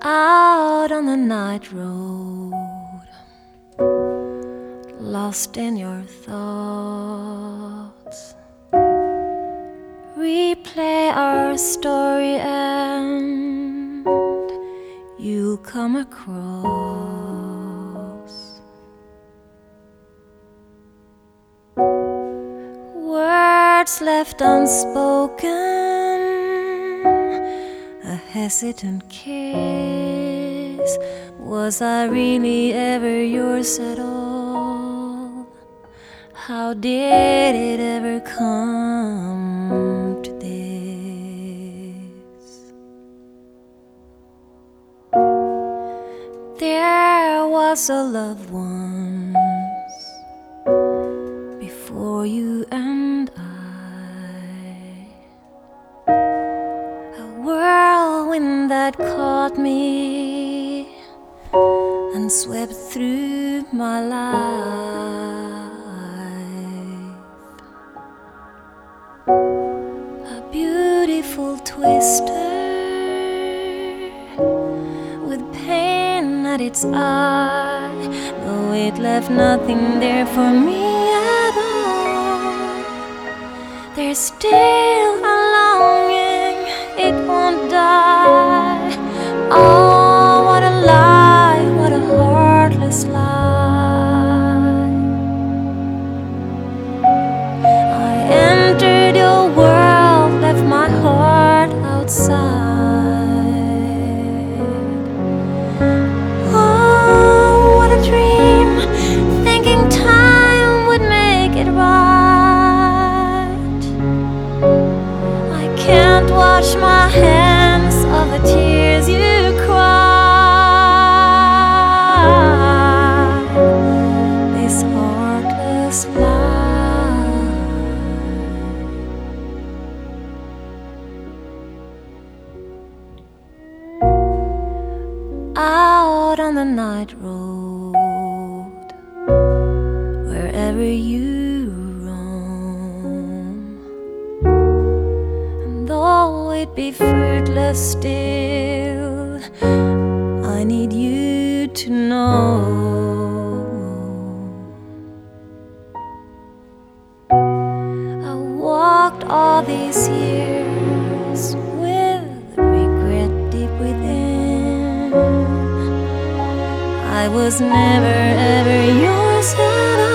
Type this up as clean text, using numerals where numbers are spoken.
Out on the night road, lost in your thoughts, replay our story and you'll come across words left unspoken, a hesitant kiss. Was I really ever yours at all? How did it ever come to this? There was a love once before you and whirlwind that caught me and swept through my life. A beautiful twister with pain at its eye, though it left nothing there for me at all. There's still a longing, it won't die. Oh, what a lie, what a heartless lie. I entered your world, left my heart outside. Oh, what a dream, thinking time would make it right. I can't wash my hands of the tears you cried. This heartless lie. Out on the night road, wherever you roam, and though it be fruitless still, I need you to know I walked all these years with regret deep within. I was never ever yours at all.